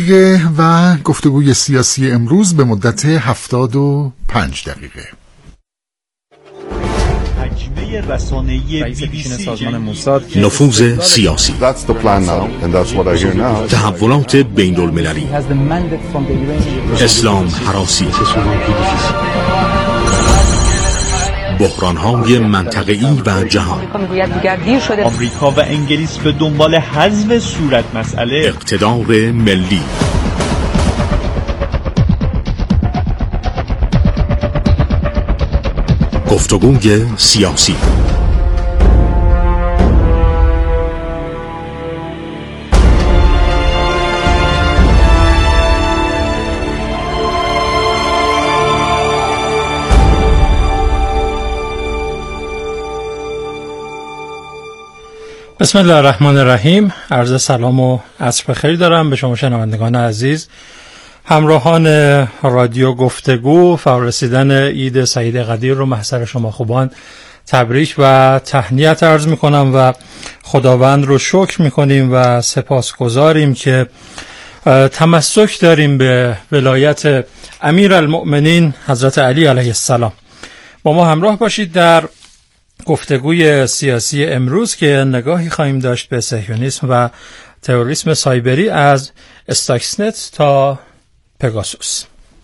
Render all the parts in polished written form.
دقیقه و گفتگوی سیاسی امروز به مدت 75 دقیقه. حجمه رسانه‌ای BBC سازمان موساد، نفوذ سیاسی، تحولات بین المللی، اسلام هراسی، بحران‌های منطقه‌ای و جهان، آمریکا و انگلیس به دنبال حذف صورت مسئله، اقتدار ملی. گفتگوی سیاسی. بسم الله الرحمن الرحیم. عرض سلام و عصر بخیر دارم به شما شنوندگان عزیز، همراهان رادیو گفتگو. فرارسیدن عید سعید قدیر رو محضر شما خوبان تبریک و تهنیت عرض میکنم و خداوند رو شکر میکنیم و سپاسگزاریم که تمسک داریم به ولایت امیرالمؤمنین حضرت علی علیه السلام. با ما همراه باشید در گفتگوی سیاسی امروز که نگاهی خواهیم داشت به صهیونیسم و تروریسم سایبری از استاکسنت تا پگاسوس.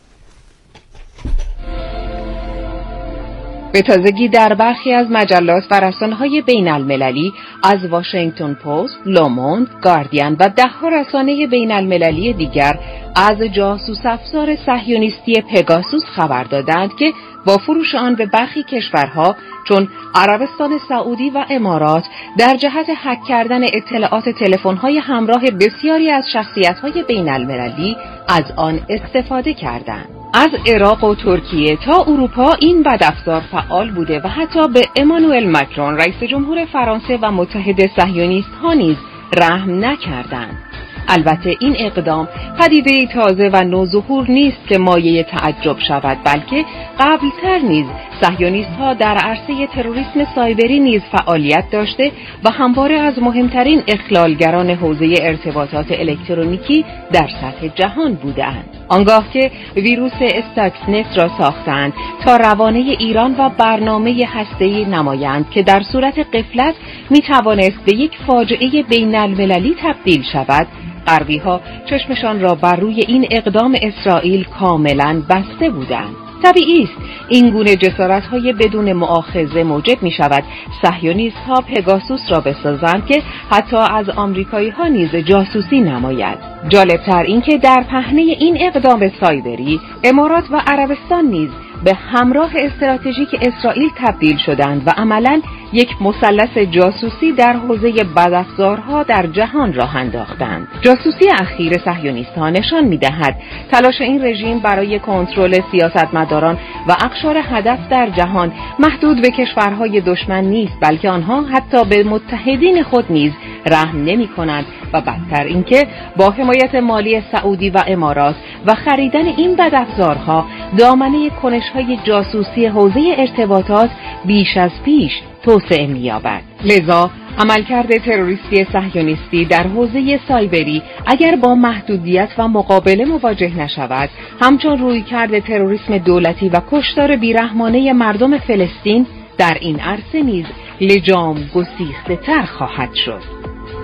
به تازگی در برخی از مجلات و رسانه‌های بین المللی از واشنگتن پست، لوموند، گاردین و ده‌ها رسانه بین المللی دیگر از جاسوس افزار صهیونیستی پگاسوس خبر دادند که با فروش آن به برخی کشورها چون عربستان سعودی و امارات در جهت هک کردن اطلاعات تلفن‌های همراه بسیاری از شخصیت‌های بین المللی از آن استفاده کردند. از عراق و ترکیه تا اروپا این بدافزار فعال بوده و حتی به امانوئل ماکرون رئیس جمهور فرانسه و متحد صهیونیست‌ها نیز رحم نکردند. البته این اقدام پدیده‌ای تازه و نوظهور نیست که مایه تعجب شود، بلکه قبلتر نیز صهیونیست‌ها در عرصه تروریسم سایبری نیز فعالیت داشته و همواره از مهمترین اخلالگران حوزه ارتباطات الکترونیکی در سطح جهان بودند. آنگاه که ویروس استاکسنت را ساختند تا روانه ایران و برنامه هسته‌ای نمایند که در صورت غفلت می‌توانست به یک فاجعه بین‌المللی تبدیل شود، غربی‌ها چشمشان را بر روی این اقدام اسرائیل کاملاً بسته بودند. طبیعی است این گونه جسارت‌های بدون مؤاخذه موجب می‌شود صهیونیست‌ها پگاسوس را بسازند که حتی از آمریکایی‌ها نیز جاسوسی نماید. جالب‌تر این که در پهنه این اقدام سایبری امارات و عربستان نیز به همراه استراتژیک اسرائیل تبدیل شدند و عملاً یک مثلث جاسوسی در حوزه بدافزارها در جهان راه انداختند. جاسوسی اخیر صهیونیست‌ها نشان می‌دهد تلاش این رژیم برای کنترل سیاستمداران و اقشار هدف در جهان محدود به کشورهای دشمن نیست، بلکه آنها حتی به متحدین خود نیز رحم نمی‌کنند و بدتر اینکه با حمایت مالی سعودی و امارات و خریدن این بدافزارها دامنه کنش‌های جاسوسی حوزه ارتباطات بیش از پیش توسعه می‌یابد. لذا عملکرد تروریستی صهیونیستی در حوزه سایبری اگر با محدودیت و مقابله مواجه نشود، همچون رویکرد تروریسم دولتی و کشتار بیرحمانه مردم فلسطین در این عرصه نیز لجام گسیخته‌تر خواهد شد.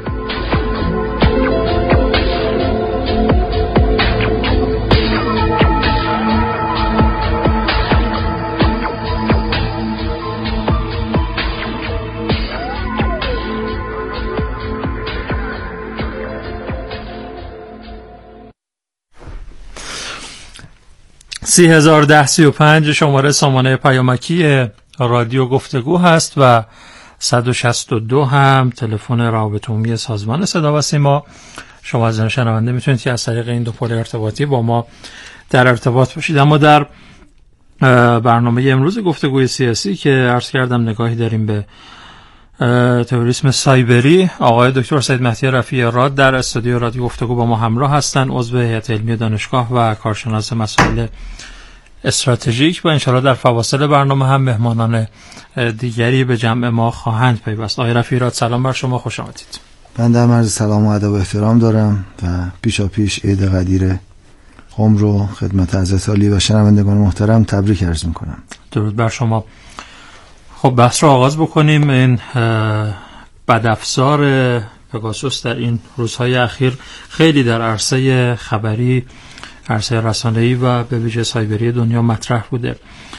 سی 1035 شماره سامانه پیامکی رادیو گفتگو هست و 162 هم تلفن روابط عمومی سازمان صدا و سیما. شما از شنونده میتونید که از طریق این دو پل ارتباطی با ما در ارتباط باشید. اما در برنامه امروز گفتگوی سیاسی که عرض کردم نگاهی داریم به تروریسم سایبری. آقای دکتر سید مهدی رفیع راد در استودیو رادیو گفتگو با ما همراه هستند، عضو هیئت علمی دانشگاه و کارشناس مسائل استراتژیک و انشاءالله در فواصل برنامه هم مهمانان دیگری به جمع ما خواهند پیوست. آقای رفیع راد سلام بر شما، خوش آمدید. من در عرض سلام و ادب و احترام دارم و پیشاپیش عید قدیر قم رو خدمت حضرت عالی و شنوندگان محترم تبریک عرض میکنم. درود بر شما. خب بحث رو آغاز بکنیم. این بدافزار پگاسوس در این روزهای اخیر خیلی در عرصه خبری، عرصه رسانه‌ای و به ویژه سایبری دنیا مطرح بوده.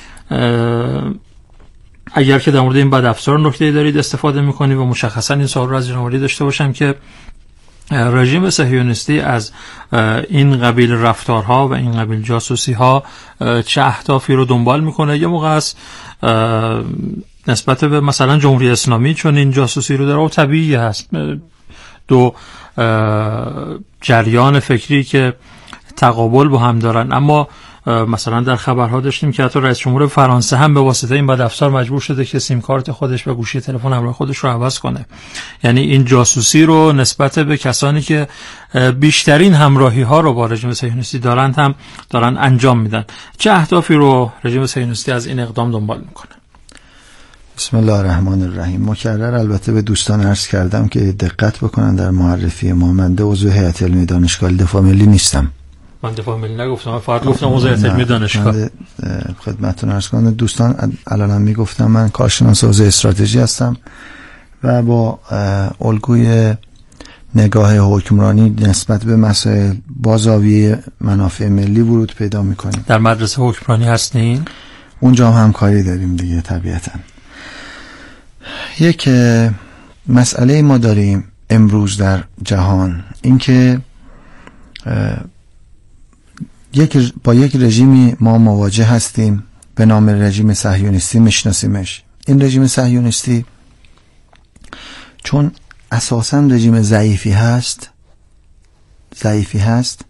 اگر که در مورد این بدافزار نکته‌ای دارید استفاده می‌کنید و مشخصا این سوال رو از جناب عالی داشته باشم که رژیم صهیونیستی از این قبیل رفتارها و این قبیل جاسوسی‌ها چه اهدافی رو دنبال می‌کنه؟ یه موقع است نسبت به مثلا جمهوری اسلامی چون این جاسوسی رو داره و طبیعی هست، دو جریان فکری که تقابل با هم دارن، اما مثلا در خبرها داشتیم که حتی رئیس جمهور فرانسه هم به واسطه این بدافزار مجبور شده که سیم کارت خودش و گوشی تلفن همراه خودش رو عوض کنه. یعنی این جاسوسی رو نسبت به کسانی که بیشترین همراهی ها رو با رژیم صهیونیستی دارند هم دارن انجام میدن. چه اهدافی رو رژیم صهیونیستی از این اقدام دنبال میکنه؟ بسم الله الرحمن الرحیم. مکرر البته به دوستان عرض کردم که دقت بکنن در معرفی ما. من عضو هیئت علمی دانشگاه دفاع ملی نیستم. من دفاع ملی نگفتم، فقط گفتم عضو هیئت علمی دانشگاه. خدمتتون عرض کنم دوستان الانم میگفتم من کارشناس حوزه استراتژی هستم و با الگوی نگاه حکمرانی نسبت به مسائل با زاویه منافع ملی ورود پیدا میکنیم. در مدرسه حکمرانی هستین؟ اونجا هم همکاری داریم دیگه طبیعتاً. یک مسئله ما داریم امروز در جهان، اینکه با یک رژیمی ما مواجه هستیم به نام رژیم صهیونیستی، میشناسیمش. این رژیم صهیونیستی چون اساساً رژیم ضعیفی هست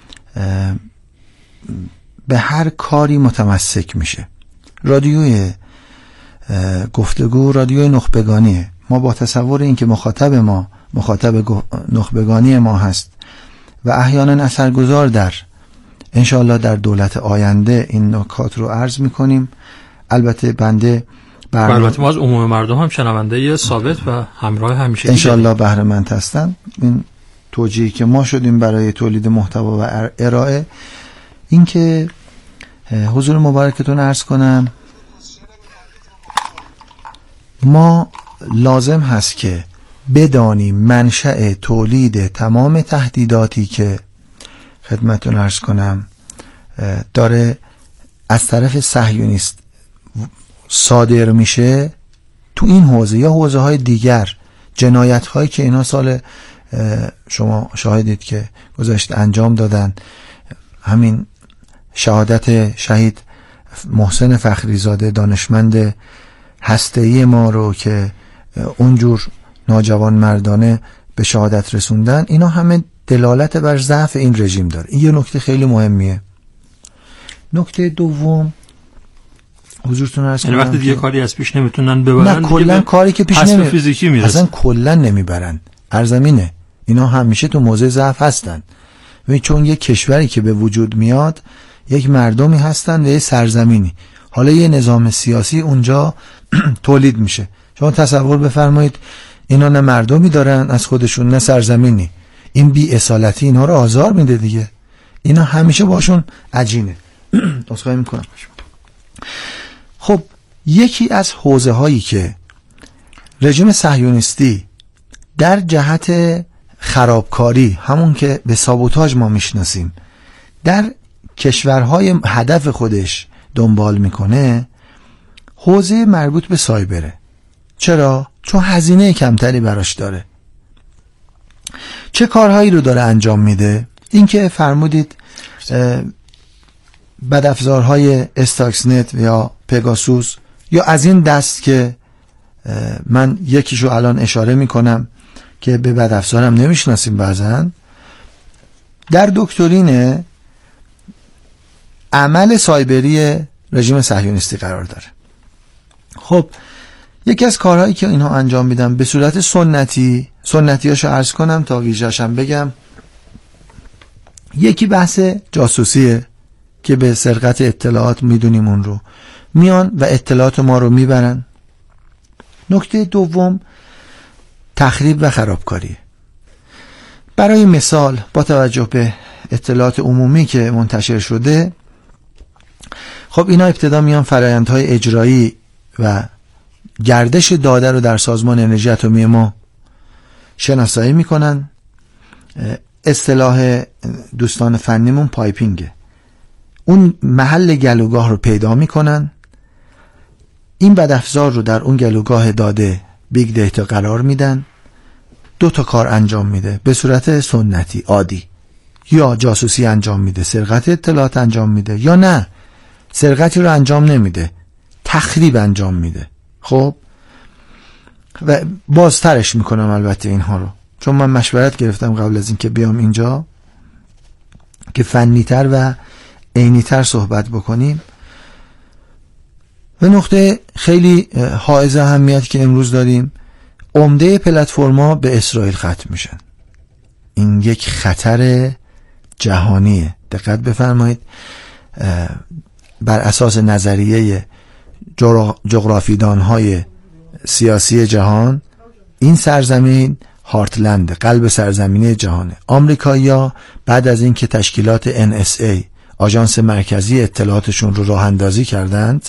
به هر کاری متمسک میشه. رادیوی گفتگو رادیوی نخبگانیه. ما با تصور این که مخاطب نخبگانی ما هست و احیانا اثرگذار در انشاءالله در دولت آینده این نکات رو عرض میکنیم. البته البته ما از عموم مردم هم شنونده ثابت و همراه همیشه انشاءالله بهره مند هستن. این توجیهی که ما شدیم برای تولید محتوا و ارائه، این که حضور مبارکتون عرض کنم، ما لازم هست که بدانیم منشأ تولید تمام تهدیداتی که خدمتتون عرض کنم داره از طرف صهیونیست صادر میشه تو این حوزه یا حوزه های دیگر، جنایت هایی که اینا سال شما شاهدید که گذشته انجام دادن. همین شهادت شهید محسن فخریزاده دانشمند هسته‌ای ما رو که اونجور ناجوان مردانه به شهادت رسوندن، اینا همه دلالت بر ضعف این رژیم داره. این یه نکته خیلی مهمیه. نکته دوم حضورتون عرض کنم، وقتی دیگه کاری از پیش نمیتونن ببرن، نه کلا کاری که پیش فیزیکی میرسه، اصلا کلا نمیبرن. ارزمینه اینا همیشه تو موضع ضعف هستن. چون یک کشوری که به وجود میاد یک مردمی هستن و یک سرزمینی، حالا یه نظام سیاسی اونجا تولید میشه. شما تصور بفرمایید اینا نه مردمی دارن از خودشون نه سرزمینی. این بی اصالتی اینها رو آزار میده دیگه. اینا همیشه باشون عجینه. عذرخواهی میکنم. خب یکی از حوزه هایی که رژیم صهیونیستی در جهت خرابکاری، همون که به سابوتاژ ما میشناسیم، در کشورهای هدف خودش دنبال میکنه، حوزه مربوط به سایبره. چرا؟ چون هزینه کمتری براش داره. چه کارهایی رو داره انجام میده؟ این که فرمودید بدافزارهای استاکسنت یا پگاسوس یا از این دست که من یکیشو الان اشاره میکنم که به بدافزارم نمیشناسیم بعضن، در دکترین عمل سایبری رژیم صهیونیستی قرار داره. خب یکی از کارهایی که اینها انجام میدن به صورت سنتیاشو عرض کنم تا ویژه‌شم بگم. یکی بحث جاسوسیه که به سرقت اطلاعات میدونیم، اون رو میان و اطلاعات ما رو میبرن. نکته دوم تخریب و خرابکاری. برای مثال با توجه به اطلاعات عمومی که منتشر شده، خب اینا ابتدا میان فرآیندهای اجرایی و گردش داده رو در سازمان انرژی اتمی ما شناسایی میکنن. اصطلاح دوستان فنیمون پایپینگه. اون محل گلوگاه رو پیدا میکنن، این بدافزار رو در اون گلوگاه داده بیگ دیتا قرار میدن. 2 تا کار انجام میده به صورت سنتی عادی، یا جاسوسی انجام میده، سرقت اطلاعات انجام میده، یا نه سرقتی رو انجام نمیده، تخریب انجام میده. خب و بازترش میکنم البته اینها رو، چون من مشورت گرفتم قبل از اینکه بیام اینجا که فنی‌تر و عینی‌تر صحبت بکنیم. و نقطه خیلی حائز اهمیتی که امروز داریم، عمده پلتفرما به اسرائیل ختم میشن. این یک خطر جهانیه. دقت بفرمایید، بر اساس نظریه جغرافیدان‌های سیاسی جهان این سرزمین هارتلند، قلب سرزمینی جهانه. آمریکایی‌ها بعد از اینکه تشکیلات NSA آژانس مرکزی اطلاعاتشون رو راه اندازی کردند،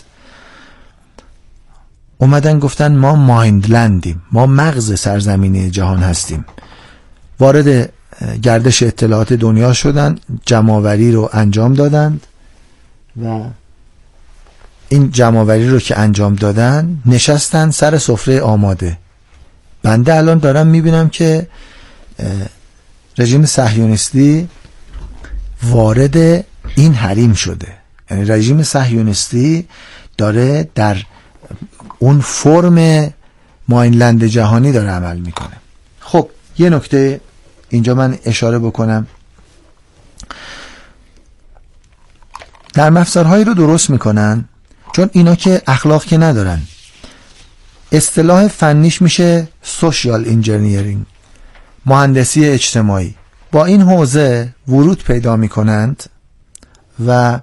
اومدن گفتن ما مایندلندیم، ما مغز سرزمینی جهان هستیم. وارد گردش اطلاعات دنیا شدن، جمع‌آوری رو انجام دادند و این جمع‌آوری رو که انجام دادن نشستن سر سفره آماده. بنده الان دارم میبینم که رژیم صهیونیستی وارد این حریم شده. یعنی رژیم صهیونیستی داره در اون فرم ماینلند جهانی داره عمل میکنه. خب یه نکته اینجا من اشاره بکنم، نرم افزارهایی رو درست میکنن چون اینا که اخلاق که ندارن. اصطلاح فنیش میشه سوشیال انجینیرینگ، مهندسی اجتماعی. با این حوزه ورود پیدا میکنند و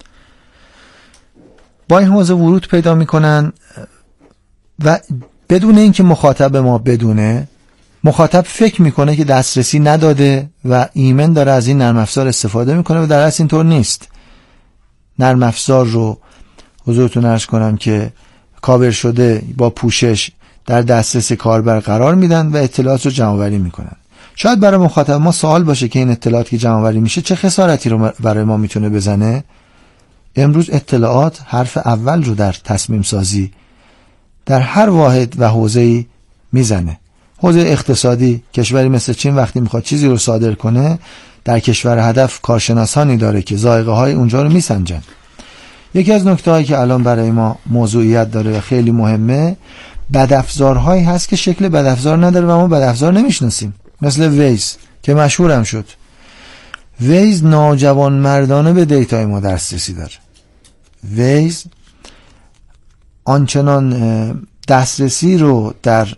بدون اینکه مخاطب ما بدونه، مخاطب فکر میکنه که دسترسی نداده و ایمن داره از این نرم افزار استفاده میکنه و در اصل اینطور نیست. نرم افزار رو حضورتون عرض کنم که کاور شده با پوشش در دسترس کاربر قرار میدن و اطلاعات رو جمع آوری میکنن. شاید برای مخاطب ما سوال باشه که این اطلاعاتی که جمع آوری میشه چه خسارتی رو برای ما میتونه بزنه. امروز اطلاعات حرف اول رو در تصمیم سازی در هر واحد و حوزه‌ای میزنه. حوزه اقتصادی، کشوری مثل چین وقتی میخواد چیزی رو صادر کنه، در کشور هدف کارشناسانی داره که ذائقه های اونجا رو میسنجن. یکی از نکته‌هایی که الان برای ما موضوعیت داره و خیلی مهمه، بدافزارهایی هست که شکل بدافزار نداره و ما بدافزار نمیشناسیم، مثل ویز که مشهورم شد. ویز ناجوان مردانه به دیتای ما دسترسی داره. ویز آنچنان دسترسی رو در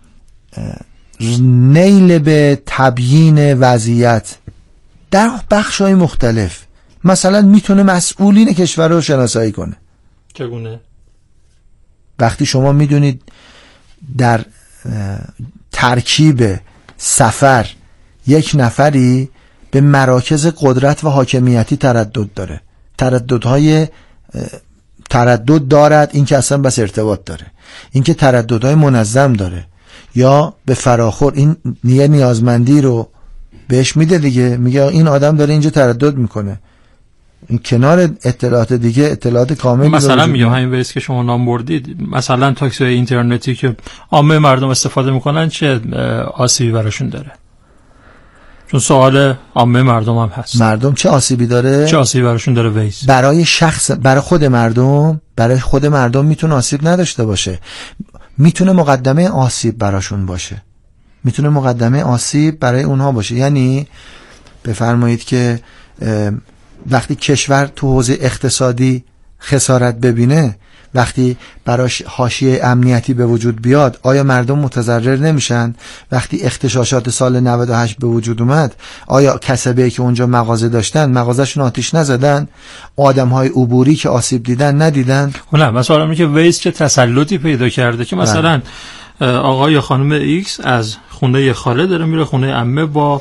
نیل به تبیین وضعیت در بخش‌های مختلف، مثلا میتونه مسئولین کشور رو شناسایی کنه. چگونه؟ وقتی شما میدونید در ترکیب سفر یک نفری به مراکز قدرت و حاکمیتی تردد داره، تردد دارد، این که اصلا بس ارتباط داره، این که ترددهای منظم داره، یا به فراخور این نیازمندی رو بهش میده دیگه، میگه این آدم داره اینجا تردد میکنه. این کنار اطلاعات دیگه اطلاعات کامل. مثلا میگم همین ویز که شما نام بردید، مثلا تاکسی اینترنتی که عامه مردم استفاده میکنن چه آسیبی براشون داره؟ چون سوال عامه مردم هم هست، مردم چه آسیبی داره؟ چه آسیبی براشون داره ویز؟ برای شخص، برای خود مردم میتونه آسیب نداشته باشه، میتونه مقدمه آسیب براشون باشه، میتونه مقدمه آسیب برای اونها باشه. یعنی بفرمایید که وقتی کشور تو حوزه اقتصادی خسارت ببینه، وقتی براش حاشیه امنیتی به وجود بیاد، آیا مردم متضرر نمیشن؟ وقتی اغتشاشات سال 98 به وجود اومد، آیا کسبه‌ای که اونجا مغازه داشتن مغازه‌شون آتیش نزدن؟ آدم‌های عبوری که آسیب دیدن ندیدن؟ نه، مثلا اینه که ویز چه تسلطی پیدا کرده که مثلا آقای یا خانم ایکس از خونه خاله داره میره خونه عمه با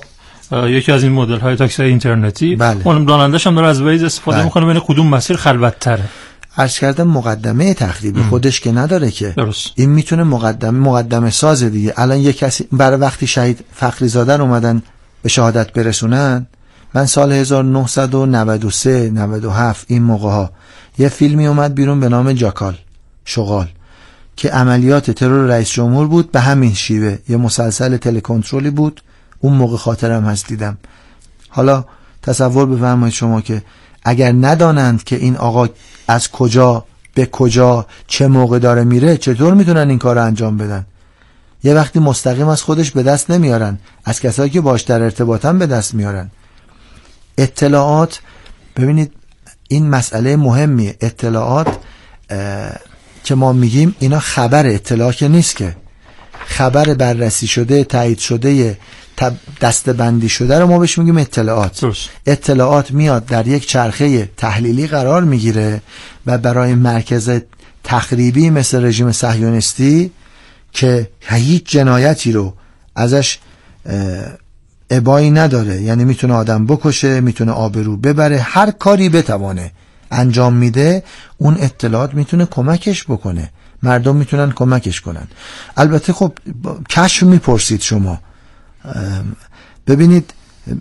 یکی از این مدل های تاکسی اینترنتی. بله. اون راننده‌ش هم داره از ویز استفاده میکنه، ببینه کدوم مسیر خلوت‌تره. عرض کردم مقدمه تخریبی خودش که نداره که. درست. این میتونه مقدمه ساز دیگه. الان یک کسی برای وقتی شهید فخری زاده رو اومدن به شهادت برسونن، من سال 1993 97 این موقع ها یه فیلمی اومد بیرون به نام جاکال شغال که عملیات ترور رئیس جمهور بود، به همین شیوه یه مسلسل تلکنترلی بود. اون موقع خاطرم هست دیدم. حالا تصور بفرمایید شما که اگر ندانند که این آقا از کجا به کجا چه موقع داره میره، چطور میتونن این کار رو انجام بدن؟ یه وقتی مستقیم از خودش به دست نمیارن، از کسایی که باش در ارتباطن به دست میارن. اطلاعات، ببینید این مسئله مهمیه. اطلاعات که ما میگیم اینا خبر اطلاعات که نیست، که خبر بررسی شده، تایید شده، دسته‌بندی شده رو ما بهش میگیم اطلاعات. اطلاعات میاد در یک چرخه تحلیلی قرار میگیره و برای مرکز تخریبی مثل رژیم صهیونیستی که هیچ جنایتی رو ازش ابایی نداره، یعنی میتونه آدم بکشه، میتونه آبرو ببره، هر کاری بتوانه انجام میده، اون اطلاعات میتونه کمکش بکنه، مردم میتونن کمکش کنن. البته خب کشف میپرسید شما، ببینید،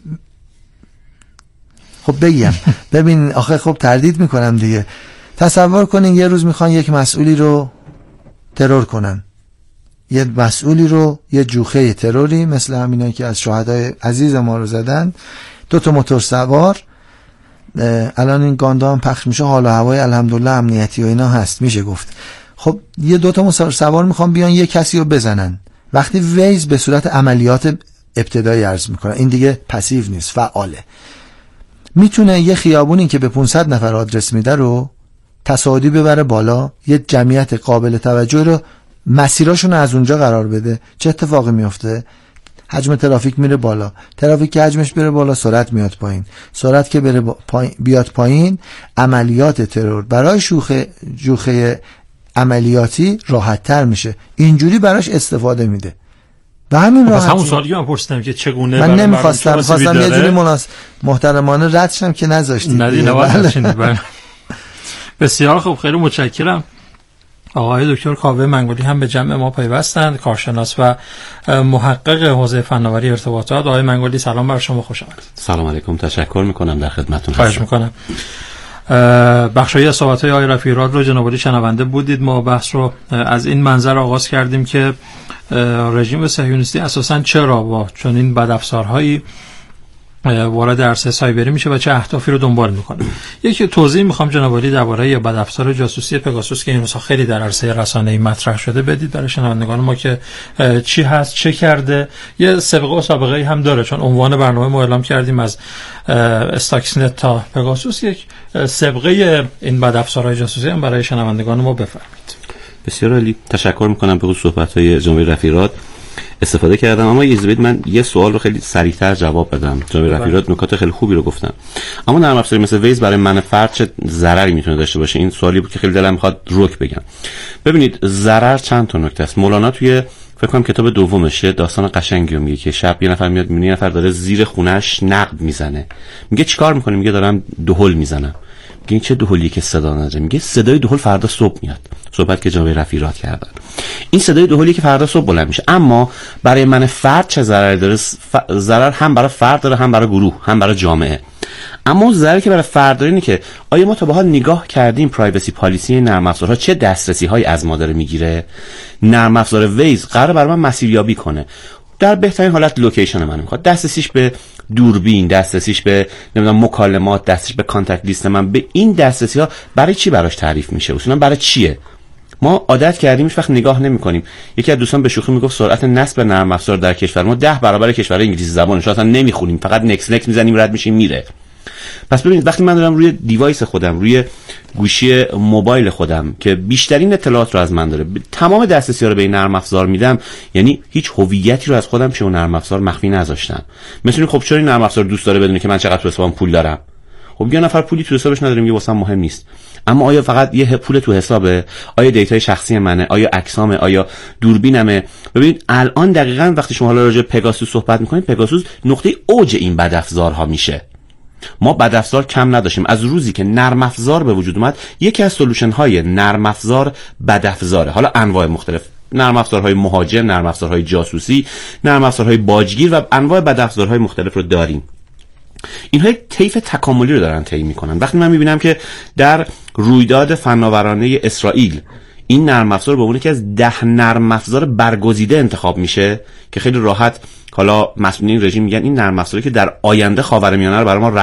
خب بگم ببین آخه خب تردید میکنم دیگه. تصور کنین یه روز میخوان یک مسئولی رو ترور کنن، یه مسئولی رو، یه جوخه تروری مثل همینایی که از شهدای عزیز ما رو زدن، 2 موتور سوار، الان این گاندا هم پخش میشه، حال و هوای الحمدلله امنیتی و اینا هست میشه گفت. خب یه 2 موتور سوار میخوان بیان یه کسی رو بزنن، وقتی ویز به صورت عملیات ابتدایی عرض میکنه، این دیگه پسیو نیست، فعاله. میتونه یه خیابونی که به 500 نفر آدرس میده رو تصاعدی ببره بالا، یه جمعیت قابل توجه رو مسیراشون از اونجا قرار بده. چه اتفاقی میفته؟ حجم ترافیک میره بالا، ترافیک که حجمش بره بالا سرعت میاد پایین، سرعت که بره بیاد پایین، عملیات ترور برای جوخه عملیاتی راحت تر میشه. اینجوری براش استفاده میده. به همین راحتی. همون سوالی من پرسیدم که چگونه من نمیخواستم یه جوری محترمانه رد شم که نذاشتید. نه بسیار خوب، خیلی متشکرم. آقای دکتر کاوه منگولی هم به جمع ما پیوستند، کارشناس و محقق حوزه فناوری ارتباطات. آقای منگولی سلام بر شما، خوش آمدید. سلام علیکم، تشکر میکنم، در خدمتتون هستم. خواهش میکنم. بخشایی از صحبت‌های آقای رفیع‌راد رو جناب عالی شنونده بودید. ما بحث رو از این منظر آغاز کردیم که رژیم صهیونیستی اساساً چرا با چنین بدافزارهایی وارد عرصه سایبری میشه و چه اهدافی رو دنبال میکنه. یک توضیح میخوام جناب عالی درباره بدافزار جاسوسی پگاسوس که این روزها خیلی در عرصه رسانه‌ای مطرح شده بدید برای شنوندگان ما که چی هست، چه کرده، یه سابقه و سابقه‌ای هم داره، چون عنوان برنامه ما اعلام کردیم از استاکسنت تا پگاسوس. یک سابقه این بدافزارهای جاسوسی هم برای شنوندگان ما بفرمایید. بسیار عالی، تشکر میکنم. به خصوص صحبت‌های جناب رفیع‌راد استفاده کردم، اما اجازه بدید من یه سوال رو خیلی سریعتر جواب بدم. جناب رفیع‌راد نکات خیلی خوبی رو گفتن، اما نرم افزاری مثل ویز برای من فرد چه ضرری میتونه داشته باشه؟ این سوالی بود که خیلی دلم میخواد رک بگم. ببینید ضرر چند تا نکته است. مولانا توی فکر کنم کتاب دومش داستان قشنگی رو میگه که شب یه نفر میاد میبینه یه نفر داره زیر خونش نقد میزنه، میگه چیکار میکنی؟ میگه دارم دهل میزنم. میگه چه دهلی که صدا نداره؟ میگه صدای دهل فردا صبح میاد. صحبت که جناب رفیع‌راد کردن، این صدای دهلی که فردا صبح بلند میشه. اما برای من فرد چه ضرری داره؟ ضرر هم برای فرد داره، هم برای گروه، هم برای جامعه. اما ضرری که برای فرد داره اینه که آیا ما تا به حال نگاه کردیم پرایوسی پالیسی نرم افزارها چه دسترسی هایی از ما داره میگیره؟ نرم افزار ویز قراره برای من مسیریابی کنه، در بهترین حالت لوکیشن من میخواد، دسترسیش به دوربین، دسترسیش به نمیدونم مکالمات، دسترسیش به کانتکت لیست من، به این دسترسی ها برای چی براش تعریف میشه؟ اصلا برای چیه؟ ما عادت کردیم هیچ وقت نگاه نمی‌کنیم. یکی از دوستان به شوخی میگفت سرعت نصب نرم افزار در کشور ما 10 برابر کشورهای انگلیسی زبانه، اصلا نمیخونیم، فقط نکس میزنیم رد میشیم میره. پس ببینید وقتی من دارم روی دیوایس خودم، روی گوشی موبایل خودم که بیشترین اطلاعات رو از من داره، تمام دسترسی‌ها رو به این نرم افزار میدم، یعنی هیچ هویتی رو از خودم چه اون نرم افزار مخفی نذاشتم. مثلا خب چرا این نرم افزار دوست داره بدونه که من چقدر تو حسابم پول دارم؟ خب یه نفر پولی تو حسابش نداره، میگه واسم مهم نیست. اما آیا فقط یه پول تو حسابه؟ آیا دیتای شخصی منه؟ آیا عکسامه؟ آیا دوربینمه؟ ببینید الان دقیقاً وقتی شما حالا راجع به پگاسوس صحبت می‌کنید، پگاسوس نقطه اوج این بدافزارها میشه. ما بدافزار کم نداشتیم. از روزی که نرم افزار به وجود اومد، یکی از سولوشن های نرم افزار بدافزاره. حالا انواع مختلف، نرم افزارهای مهاجم، نرم افزارهای جاسوسی، نرم افزارهای باجگیر و انواع بدافزارهای مختلف رو داریم. اینها یک طیف تکاملی رو دارن طی میکنن. وقتی من میبینم که در رویداد فناورانه اسرائیل این نرم افزار به عنوان یکی از 10 نرم افزار برگزیده انتخاب میشه که خیلی راحت حالا مسئولین رژیم میگن این نرم افزاری که در آینده خاورمیانه رو برای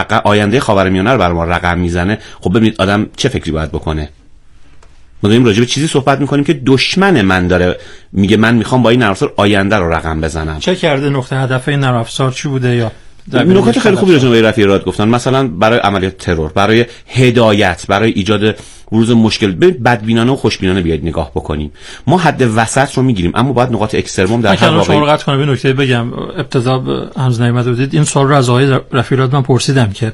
ما رقم میزنه. خب ببینید آدم چه فکری باید بکنه. ما داریم راجع به چیزی صحبت میکنیم که دشمن من داره میگه من میخوام با این نرم افزار آینده رو رقم بزنم. چه کرده؟ نقطه هدف این نرم افزار چی بوده؟ یا نکات خیلی خوبی راجع به رفیقات گفتن، مثلا برای عملیات ترور، برای هدایت، برای ایجاد بروز مشکل. بدبینانه و خوشبینانه بیاید نگاه بکنیم. ما حد وسط رو میگیریم اما باید نقاط اکسترمم در هر واقعی. شما رو قطع کنم این نکته بگم. ابتدا هنوز نیامده بودید. این سوال رو از آقای رفیقات من پرسیدم که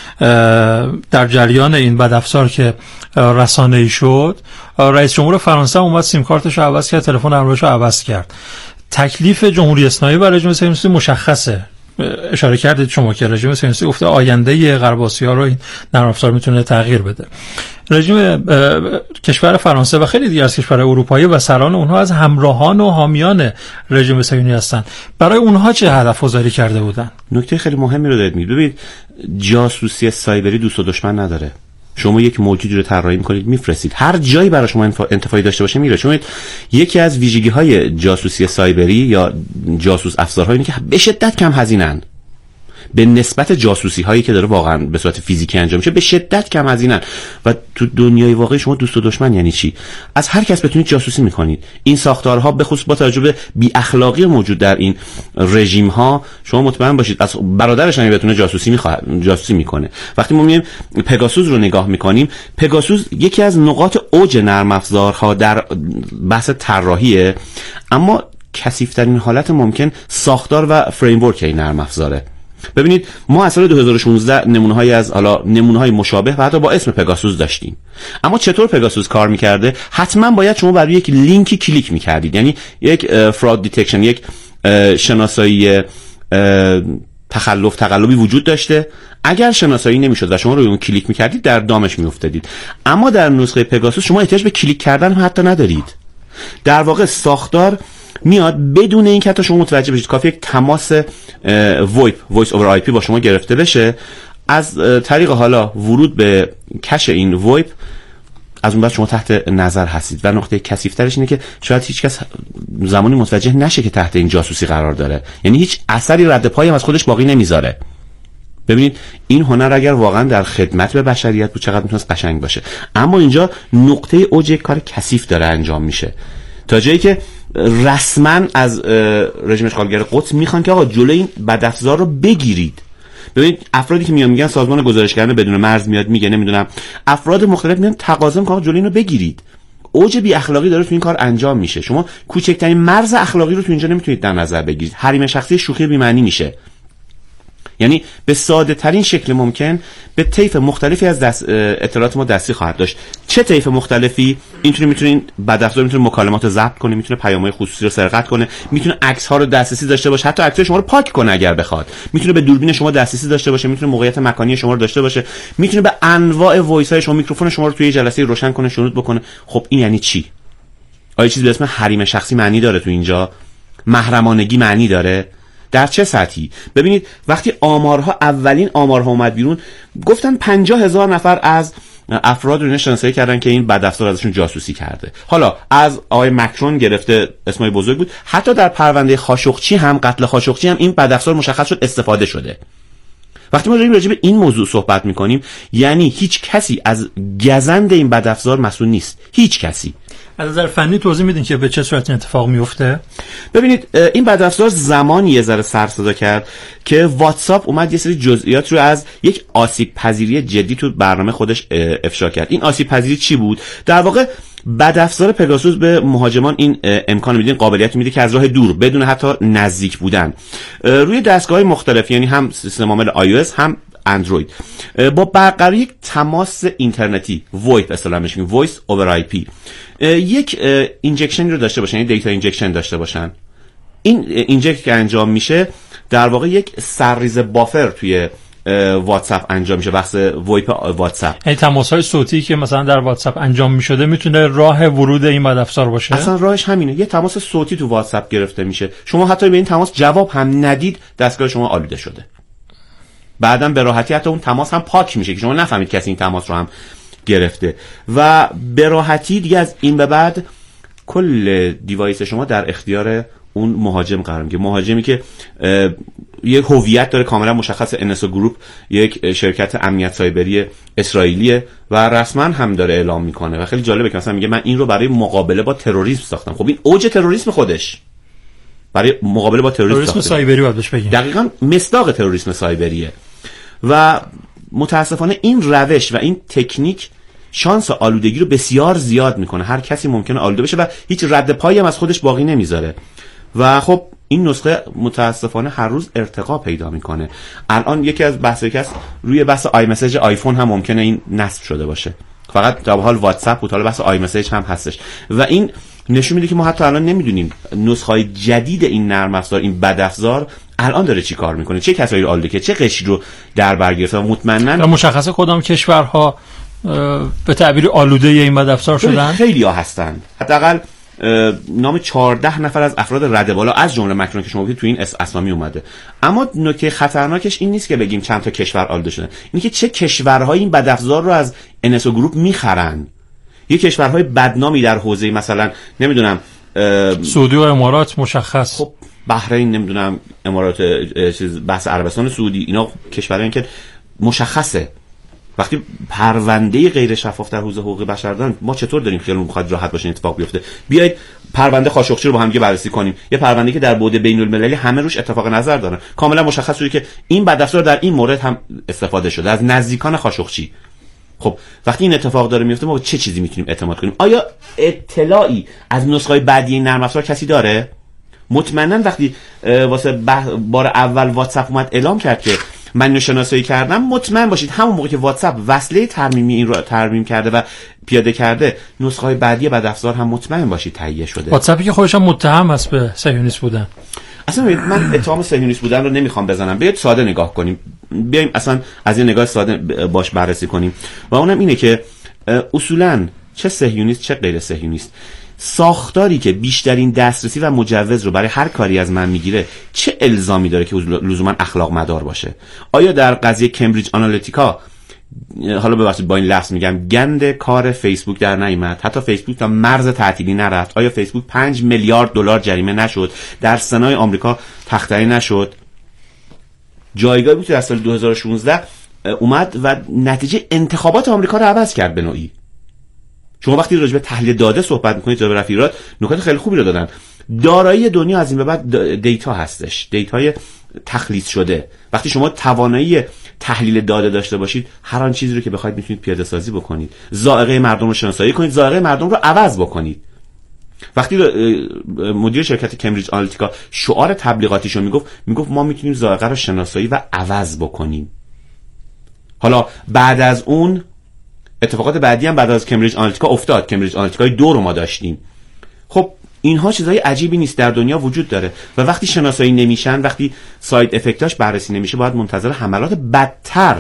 در جریان این بدافزار که رسانه‌ای شد، رئیس جمهور فرانسه اومد سیم کارتش رو عوض کرد، تلفن همراهش رو عوض کرد. تکلیف جمهوری اسلامی و رژیم صهیونیستی مشخصه. اشاره کردید شما که رژیم صهیونیستی گفته آینده غرب آسیا رو این نرم افزار میتونه تغییر بده. رژیم کشور فرانسه و خیلی دیگر از کشورهای اروپایی و سران اونها از همراهان و حامیان رژیم صهیونی هستند. برای اونها چه هدف گذاری کرده بودن؟ نکته خیلی مهمی رو دارید میگید. ببینید جاسوسی سایبری دوست و دشمن نداره. شما یک موجودی رو طراحی می‌کنید میفرستید، هر جایی برای شما انتفاعی داشته باشه میره. چون یکی از ویژگی‌های جاسوسی سایبری یا جاسوس افزارها اینه که به شدت کم هزینه‌اند به نسبت جاسوسی هایی که داره واقعا به صورت فیزیکی انجام میشه. به شدت کم هزینه‌اند و تو دنیای واقعی شما دوست و دشمن یعنی چی؟ از هر کس بتونید جاسوسی میکنید. این ساختارها به خصوص با توجه به بی اخلاقی موجود در این رژیم ها، شما مطمئن باشید از برادرش هم بتونه جاسوسی میکنه. وقتی ما میایم پگاسوس رو نگاه میکنیم، پگاسوس یکی از نقاط اوج نرم افزارها در بحث طراحیه، اما کثیف‌ترین حالت ممکن ساختار و فریم ورک این نرم افزاره. ببینید ما از سال 2016 نمونه‌های مشابه و حتی با اسم پگاسوس داشتیم. اما چطور پگاسوس کار می‌کرده؟ حتما باید شما برای یک لینکی کلیک می‌کردید. یعنی یک فراد دیتکشن، یک شناسایی تقلبی وجود داشته. اگر شناسایی نمی‌شد و شما روی اون کلیک می‌کردید در دامش می‌افتادید. اما در نسخه پگاسوس شما احتیاج به کلیک کردن هم حتی ندارید. در واقع ساختار میاد بدون این که حتی شما متوجه بشید. کافی یک تماس وایس اوور آی پی با شما گرفته بشه. از طریق حالا ورود به کش این وایپ، از اون بعد شما تحت نظر هستید. و نقطه کثیف‌ترش اینه که شاید هیچ کس زمانی متوجه نشه که تحت این جاسوسی قرار داره. یعنی هیچ اثری رد پایی هم از خودش باقی نمیذاره. ببینید این هنر اگر واقعا در خدمت به بشریت بود چقدر میتونه قشنگ باشه. اما اینجا نقطه اوج یک کار کثیف داره انجام میشه، تا جایی که رسما از رژیم اشغالگر قدس میخوان که آقا جلوی این بدافزار رو بگیرید. ببینید افرادی که میگن سازمان گزارشگران بدون مرز میاد میگه نمیدونم افراد مختلف میان تقاضا میکنن آقا جلوی اینو بگیرید. اوج بی اخلاقی داره تو این کار انجام میشه. شما کوچکترین مرز اخلاقی رو تو اینجا نمیتونید در نظر بگیرید. حریم شخصی شوخی بی معنی میشه. یعنی به ساده ترین شکل ممکن به طیف مختلفی از اطلاعات ما دستی خواهد داشت. چه طیف مختلفی؟ میتونه بدافزار میتونه مکالمات رو ضبط کنه، میتونه پیام‌های خصوصی رو سرقت کنه، میتونه عکس‌ها رو دسترسی داشته باشه، حتی عکس‌های شما رو پاک کنه اگر بخواد، میتونه به دوربین شما دسترسی داشته باشه، میتونه موقعیت مکانی شما رو داشته باشه، میتونه به انواع وایس‌های شما، میکروفون شما رو توی جلسه روشن کنه، شنود بکنه. خب این یعنی چی؟ آیا چیزی به اسم حریم شخصی معنی داره تو اینجا؟ محرمانگی معنی داره؟ در چه سطحی؟ ببینید وقتی اولین آمارها اومد بیرون، گفتن 50,000 نفر از افراد رو شناسایی کردن که این بدافزار ازشون جاسوسی کرده. حالا از آقای مکرون گرفته اسمای بزرگ بود، حتی در پرونده خاشقچی هم، قتل خاشقچی هم این بدافزار مشخص شد استفاده شده. وقتی ما داریم راجع به این موضوع صحبت میکنیم، یعنی هیچ کسی از گزند این بدافزار مسئول نیست. هیچ کسی. از نظر فنی توضیح میدین که به چه صورت این اتفاق میفته؟ ببینید این بدافزار زمانی یه ذره سر صدا کرد که واتساپ اومد یه سری جزئیات رو از یک آسیب پذیری جدی تو برنامه خودش افشا کرد. این آسیب پذیری چی بود؟ در واقع بدافزار پگاسوس به مهاجمان این امکان میده، قابلیت میده که از راه دور بدون حتی نزدیک بودن روی دستگاه‌های مختلف، یعنی هم سیستم عامل iOS هم اندروید با برقراری یک تماس اینترنتی وایپ اصطلاحاً میگیم وایس اوور آی پی یک اینجکشن رو داشته باشن، دیتا اینجکشن داشته باشن. این اینجکت که انجام میشه در واقع یک سرریز بافر توی واتساپ انجام میشه، بحث وایپ واتساپ. این تماس‌های صوتی که مثلا در واتساپ انجام میشده میتونه راه ورود این بدافزار باشه. اصلا راهش همینه، یه تماس صوتی تو واتساپ گرفته میشه، شما حتی به این تماس جواب هم ندید دستگاه شما آلوده شده. بعداً به راحتی حتی اون تماس هم پاک میشه که شما نفهمید کسی این تماس رو هم گرفته و به راحتی دیگه از این به بعد کل دیوایس شما در اختیار اون مهاجم قرار میگیره. مهاجمی که یک هویت داره کاملا مشخص، NSO گروپ یک شرکت امنیت سایبری اسرائیلیه و رسما هم داره اعلام میکنه و خیلی جالبه که مثلا میگه من این رو برای مقابله با تروریسم ساختم. خب این اوج تروریسم خودش، برای مقابله با تروریسم سایبری باید بهش بگیم. دقیقاً مصداق تروریسم سایبریه و متاسفانه این روش و این تکنیک شانس آلودگی رو بسیار زیاد میکنه. هر کسی ممکنه آلوده بشه و هیچ رد پایی هم از خودش باقی نمیذاره و خب این نسخه متاسفانه هر روز ارتقا پیدا میکنه. الان یکی از روی بحث آی مسیج آیفون هم ممکنه این نصب شده باشه، فقط در حال واتساپ بود، حالا بحث آی مسیج هم هستش و این نشون میده که ما حتی الان نمیدونیم نسخه‌های جدید این نرم افزار، این بدافزار الان داره چی کار میکنه، چه کسایی رو آلوده که چه قشری رو در بر گرفته و مطمئنا مشخصه کدام کشورها به تعبیر آلوده این بدافزار شدن. خیلی‌ها هستن، حداقل نام 14 نفر از افراد رده بالا از جمله مکرون که شما بگید تو این اسامی اومده. اما نکته خطرناکش این نیست که بگیم چند تا کشور آلوده شدن، اینه که چه کشورهایی این بدافزار رو از NSO گروپ میخرن. یه کشورهای بدنامی در حوزه مثلا نمیدونم سعودی و امارات مشخص، خب بحرین، نمیدونم امارات، چیز بحث عربستان سعودی، اینا کشورهایی که مشخصه. وقتی پرونده غیر شفاف در حوزه حقوق بشر دارن، ما چطور داریم خیالمون بخواد راحت باشه اتفاق بیفته؟ بیایید پرونده خاشقچی رو با هم دیگه بررسی کنیم. یه پرونده که در بعد بین‌المللی همه روش اتفاق نظر دارن، کاملا مشخص شده که این بدافزار در این مورد هم استفاده شده از نزدیکان خاشقچی. خب وقتی این اتفاق داره میفته ما چه چیزی میتونیم اعتماد کنیم؟ آیا اطلاعی از نسخه‌های بعدی این نرم افزار کسی داره؟ مطمئنا وقتی واسه بار اول واتساپ اومد اعلام کرد که من اینو شناسایی کردم، مطمئن باشید همون موقع که واتساپ وصله ترمیمی این رو ترمیم کرده و پیاده کرده، نسخه‌های بعدی بدافزار هم مطمئن باشید تهیه شده. واتساپی که خودش هم متهم است به صهیونیست بودن. اصلا من اتهام صهیونیست بودن رو نمیخوام بزنم، بیاید ساده نگاه کنیم، بیایم اصلا از این نگاه ساده باش بررسی کنیم و اونم اینه که اصولاً چه صهیونیست چه غیر صهیونیست، ساختاری که بیشترین دسترسی و مجوز رو برای هر کاری از من میگیره چه الزامی داره که لزوما اخلاق مدار باشه؟ آیا در قضیه کمبریج آنالیتیکا، حالا ببخشید با این لفظ میگم، گند کار فیسبوک در نیامد، حتی فیسبوک تا مرز تعطیلی نرفت، آیا فیسبوک 5 میلیارد دلار جریمه نشد، در سنای آمریکا تخطی نشد، جایگاهی بود که در سال 2016 اومد و نتیجه انتخابات آمریکا رو عوض کرد به نوعی. شما وقتی راجع به تحلیل داده صحبت میکنید، جناب رفیرات نکات خیلی خوبی رو دادن. دارایی دنیا از این به بعد دیتا هستش، دیتای تخلیص شده. وقتی شما توانایی تحلیل داده داشته باشید، هر آن چیزی رو که بخواید میتونید پیاده سازی بکنید، ذائقه مردم رو شناسایی کنید، ذائقه مردم رو عوض بکنید. وقتی مدیر شرکت کمبریج آنالیتیکا شعار تبلیغاتیشو میگفت ما میتونیم ذائقه رو شناسایی و عوض بکنیم. حالا بعد از اون اتفاقات بعدی هم بعد از کمبریج آنالیتیکا افتاد. کمبریج آنالیتیکای 2 رو ما داشتیم. خب اینها چیزای عجیبی نیست، در دنیا وجود داره و وقتی شناسایی نمیشن، وقتی ساید افکتاش بررسی نمیشه، باید منتظر حملات بدتر،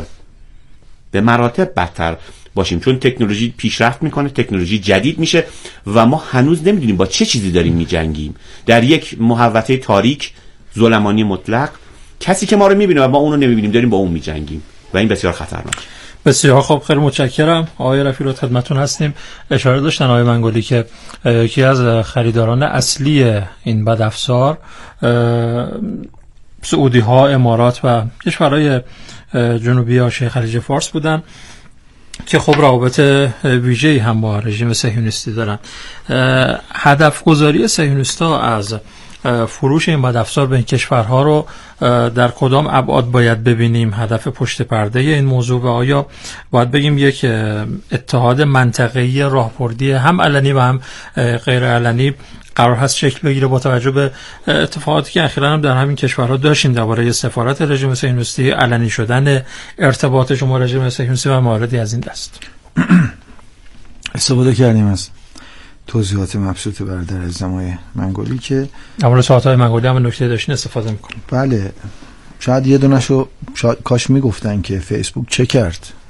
به مراتب بدتر باشیم، چون تکنولوژی پیشرفت میکنه، تکنولوژی جدید میشه و ما هنوز نمیدونیم با چه چیزی داریم میجنگیم. در یک محوطه تاریک ظلمانی مطلق، کسی که ما رو میبینه و ما اون رو نمیبینیم داریم با اون میجنگیم و این بسیار خطرناکه. بسیار خوب، خیلی متشکرم. آقای رفیرات خدمتتون هستیم. اشاره داشتن آقای منگولی که یکی از خریداران اصلی این بدافزار سعودی ها، امارات و کشورهای جنوبی آسیای خلیج فارس بودن که خب روابط ویژه‌ای هم با رژیم صهیونیستی دارن. هدف گذاری صهیونیست‌ها از فروش این بدافزار به این کشورها رو در کدام ابعاد باید ببینیم؟ هدف پشت پرده این موضوع و آیا باید بگیم یک اتحاد منطقه‌ای راهبردی هم علنی و هم غیر علنی قرار هست شکل بگیره با توجه به اتفاقاتی که اخیراً هم در همین کشورها داشتیم درباره سفارت رژیم صهیونیستی، علنی شدن ارتباط شما رژیم صهیونیستی و مواردی از این دست؟ استفاده کردیم از توضیحات مبسوط برادر عزیزم های منگولی که اما ساعت‌های منگولی هم نکته داشتین استفاده می‌کنیم. بله، شاید یه دونشو کاش میگفتن که فیسبوک چه کرد